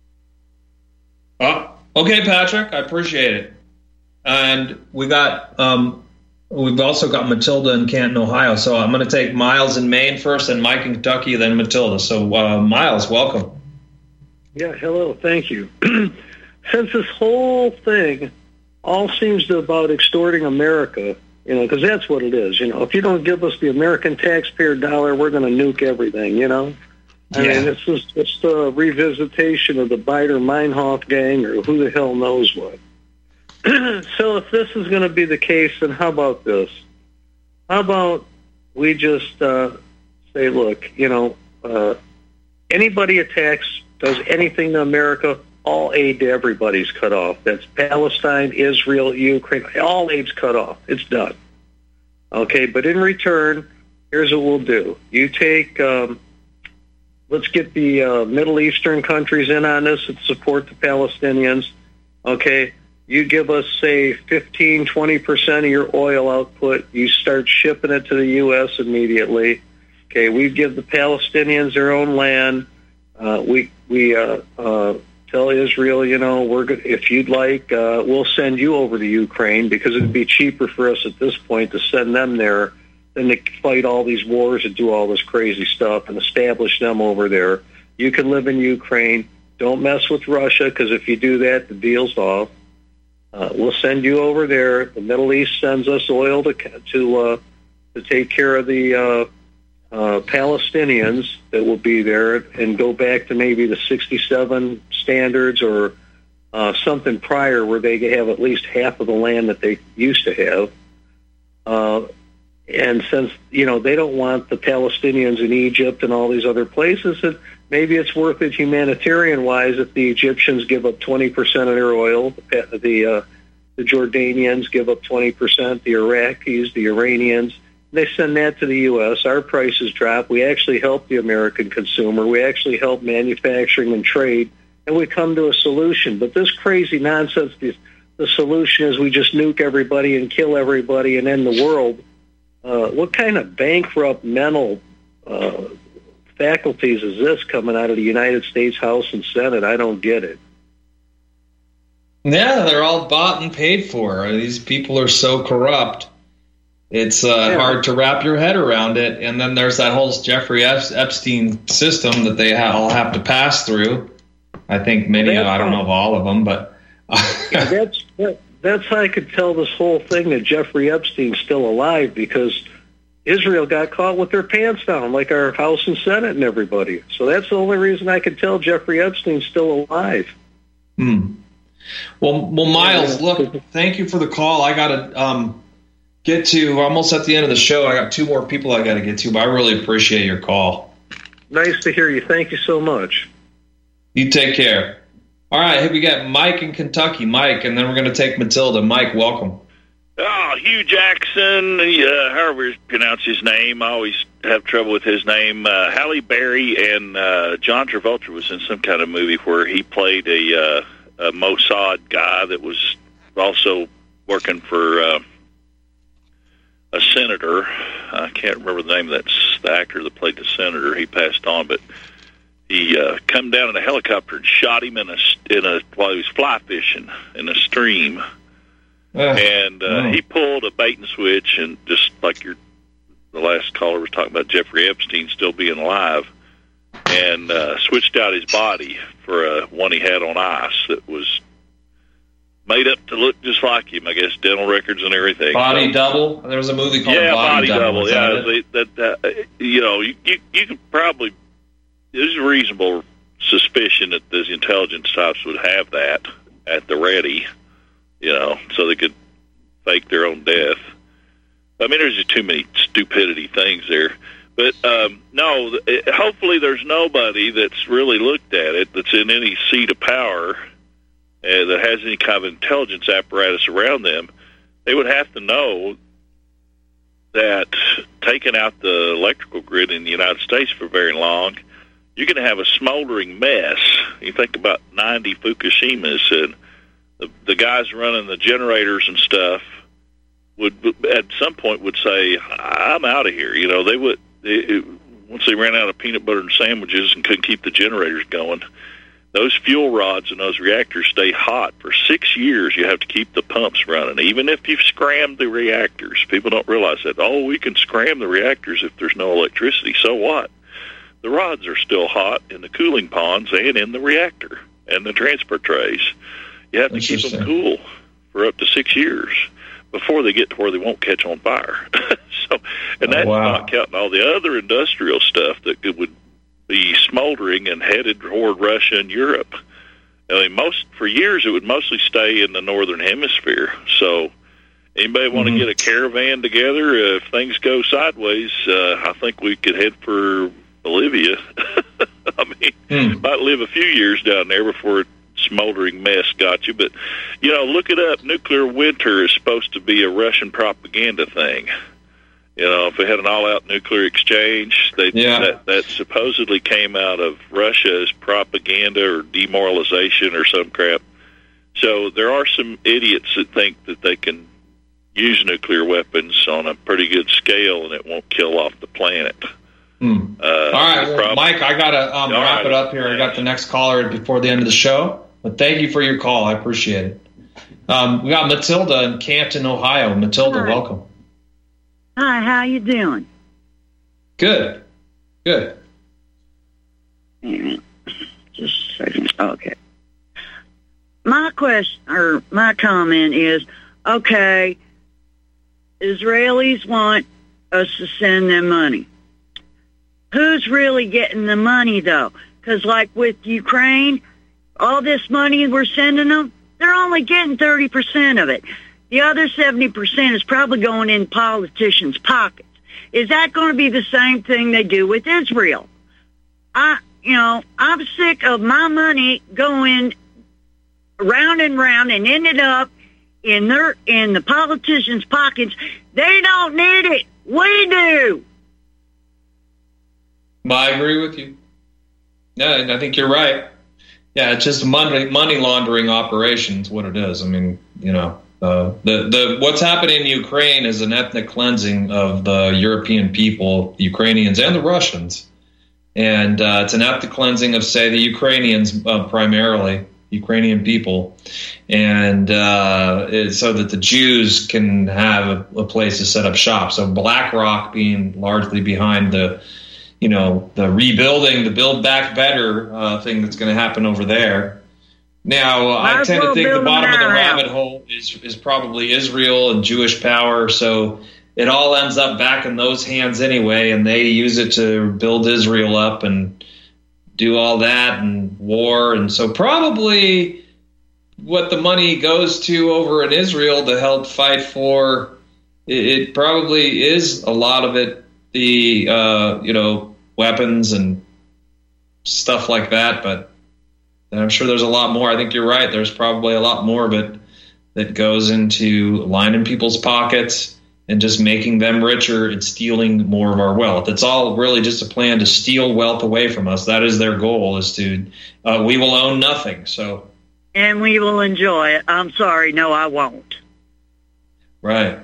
Oh, okay, Patrick, I appreciate it. And we got, um, we've also got Matilda in Canton, Ohio. So I'm going to take Miles in Maine first, and Mike in Kentucky, then Matilda. So uh, Miles, welcome. Yeah, hello, thank you. Since this whole thing all seems to about extorting America, you know, because that's what it is. You know, if you don't give us the American taxpayer dollar, we're going to nuke everything, you know? I yeah. mean, it's just it's the revisitation of the Baader-Meinhof gang or who the hell knows what. So if this is going to be the case, then how about this? How about we just uh, say, look, you know, uh, anybody attacks, does anything to America, all aid to everybody's cut off. That's Palestine, Israel, Ukraine. All aid's cut off. It's done. Okay, but in return, here's what we'll do. You take, um, let's get the uh, Middle Eastern countries in on this and support the Palestinians. Okay, you give us, say, fifteen, twenty percent of your oil output. You start shipping it to the U S immediately. Okay, we give the Palestinians their own land. Uh, we, we uh, uh, tell Israel, you know, we're good. If you'd like, uh, we'll send you over to Ukraine, because it'd be cheaper for us at this point to send them there than to fight all these wars and do all this crazy stuff and establish them over there. You can live in Ukraine. Don't mess with Russia, because if you do that, the deal's off. Uh, we'll send you over there. The Middle East sends us oil to to uh, to take care of the uh, uh, Palestinians that will be there, and go back to maybe the sixty-seven standards or uh, something prior, where they have at least half of the land that they used to have. Uh, and since, you know, they don't want the Palestinians in Egypt and all these other places, and maybe it's worth it humanitarian-wise if the Egyptians give up twenty percent of their oil, the the, uh, the Jordanians give up twenty percent, the Iraqis, the Iranians. They send that to the U S. Our prices drop. We actually help the American consumer. We actually help manufacturing and trade, and we come to a solution. But this crazy nonsense, the, the solution is we just nuke everybody and kill everybody and end the world. Uh, what kind of bankrupt mental uh, faculties is this coming out of the United States House and Senate? I don't get it. Yeah, they're all bought and paid for. These people are so corrupt. It's uh, yeah. hard to wrap your head around it. And then there's that whole Jeffrey Epstein system that they all have to pass through. I think many, of, I don't know of all of them, but... yeah, that's that, that's how I could tell this whole thing that Jeffrey Epstein's still alive, because Israel got caught with their pants down, like our House and Senate and everybody. So that's the only reason I could tell Jeffrey Epstein's still alive. Hmm. Well, well, Miles, look, thank you for the call. I got to um, get to almost at the end of the show. I got two more people I got to get to, but I really appreciate your call. Nice to hear you. Thank you so much. You take care. All right, here we got Mike in Kentucky. Mike, and then we're going to take Matilda. Mike, welcome. Oh, Hugh Jackson, uh, however you pronounce his name. I always have trouble with his name. Uh, Halle Berry and uh, John Travolta was in some kind of movie where he played a, uh, a Mossad guy that was also working for uh, a senator. I can't remember the name of that the actor that played the senator. He passed on, but he uh, come down in a helicopter and shot him in a in a while he was fly fishing in a stream. Uh, and uh, oh. he pulled a bait and switch, and just like your the last caller was talking about Jeffrey Epstein still being alive, and uh, switched out his body for a one he had on ice that was made up to look just like him. I guess dental records and everything. Body so, double. There was a movie called yeah, Body, Body Double. Double. Yeah, they, that uh, you know you you, you could probably there's a reasonable suspicion that the intelligence types would have that at the ready. You know, so they could fake their own death. I mean, there's just too many stupidity things there. But, um, no, it, hopefully there's nobody that's really looked at it that's in any seat of power uh, that has any kind of intelligence apparatus around them. They would have to know that taking out the electrical grid in the United States for very long, you're going to have a smoldering mess. You think about ninety Fukushimas and The, the guys running the generators and stuff would, at some point, would say, "I'm out of here." You know, they would they, once they ran out of peanut butter and sandwiches and couldn't keep the generators going. Those fuel rods and those reactors stay hot for six years. You have to keep the pumps running, even if you've scrammed the reactors. People don't realize that. Oh, we can scram the reactors if there's no electricity. So what? The rods are still hot in the cooling ponds and in the reactor and the transfer trays. You have to keep them cool for up to six years before they get to where they won't catch on fire. so, and that's oh, wow. not counting all the other industrial stuff that would be smoldering and headed toward Russia and Europe. I mean, most for years it would mostly stay in the northern hemisphere. So, anybody want mm-hmm. to get a caravan together? If things go sideways, uh, I think we could head for Bolivia. I mean, mm. might live a few years down there before it smoldering mess got you, but you know, look it up. Nuclear winter is supposed to be a Russian propaganda thing. You know, if we had an all-out nuclear exchange, they yeah. that, that supposedly came out of Russia's propaganda or demoralization or some crap. So there are some idiots that think that they can use nuclear weapons on a pretty good scale and it won't kill off the planet. Hmm. Uh, all right, well, Mike, I got to um, wrap right. it up here. I got the next caller before the end of the show. But thank you for your call. I appreciate it. Um, we got Matilda in Canton, Ohio. Matilda, Hi. welcome. Hi, how you doing? Good. Good. Wait a minute. Just a second. Okay. My question, or my comment is, okay, Israelis want us to send them money. Who's really getting the money, though? Because, like with Ukraine, all this money we're sending them, they're only getting thirty percent of it. The other seventy percent is probably going in politicians' pockets. Is that going to be the same thing they do with Israel? I, you know, I'm sick of my money going round and round and ended up in their in the politicians' pockets. They don't need it. We do. I agree with you. Yeah, I think you're right. Yeah, it's just money money laundering operations. What it is. I mean, you know, uh, the the what's happening in Ukraine is an ethnic cleansing of the European people, the Ukrainians and the Russians, and uh, it's an ethnic cleansing of, say, the Ukrainians uh, primarily, Ukrainian people, and uh, it, so that the Jews can have a, a place to set up shop. So BlackRock being largely behind the, you know, the rebuilding, the Build Back Better uh, thing that's going to happen over there. Now, uh, I tend to think the bottom of the rabbit hole is is probably Israel and Jewish power. So it all ends up back in those hands anyway, and they use it to build Israel up and do all that and war. And so probably what the money goes to over in Israel to help fight for, it, it probably is a lot of it, the, uh, you know, weapons and stuff like that. But I'm sure there's a lot more. I think you're right. There's probably a lot more of it that goes into lining people's pockets and just making them richer and stealing more of our wealth. It's all really just a plan to steal wealth away from us. That is their goal, is to, uh, we will own nothing. So, And we will enjoy it. I'm sorry. No, I won't. Right.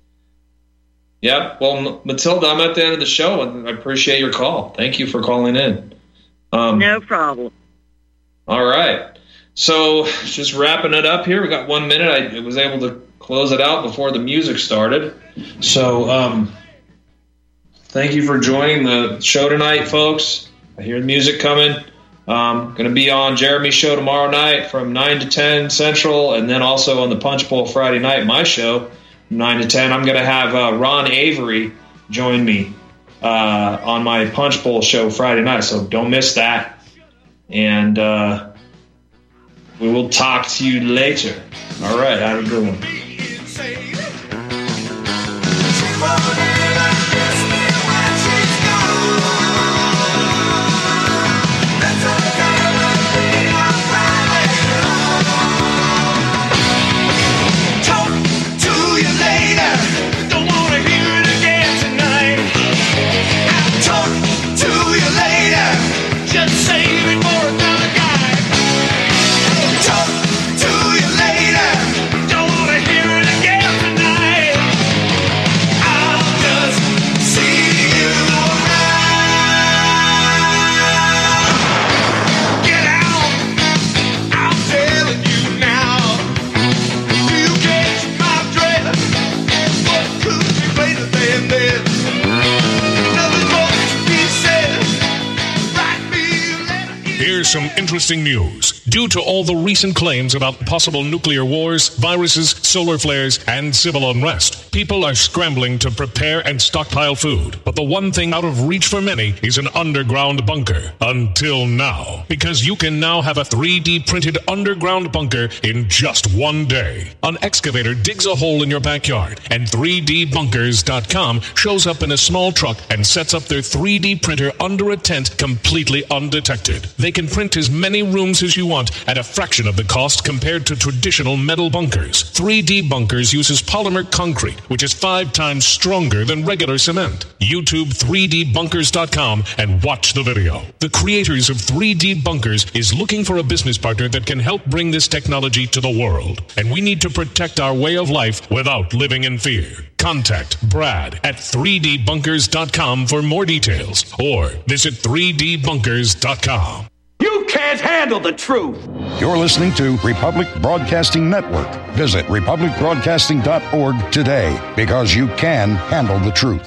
Yep. Well, Matilda, I'm at the end of the show, and I appreciate your call. Thank you for calling in. Um, no problem. All right. So just wrapping it up here. We got one minute. I was able to close it out before the music started. So um, thank you for joining the show tonight, folks. I hear the music coming. Um, going to be on Jeremy's show tomorrow night from nine to ten Central, and then also on the Punch Bowl Friday night, my show, from nine to ten. I'm going to have uh, Ron Avery join me uh, on my Punch Bowl show Friday night, so don't miss that. And uh, we will talk to you later. All right, have a good one. Some interesting news. Due to all the recent claims about possible nuclear wars, viruses, solar flares, and civil unrest, people are scrambling to prepare and stockpile food. But the one thing out of reach for many is an underground bunker. Until now. Because you can now have a three D printed underground bunker in just one day. An excavator digs a hole in your backyard, and three D bunkers dot com shows up in a small truck and sets up their three D printer under a tent completely undetected. They can print as many rooms as you want at a fraction of the cost compared to traditional metal bunkers. three D Bunkers uses polymer concrete, which is five times stronger than regular cement. YouTube three D bunkers dot com and watch the video. The creators of three D Bunkers is looking for a business partner that can help bring this technology to the world. And we need to protect our way of life without living in fear. Contact Brad at three D bunkers dot com for more details, or visit three D bunkers dot com. You can't handle the truth. You're listening to Republic Broadcasting Network. Visit republic broadcasting dot org today because you can handle the truth.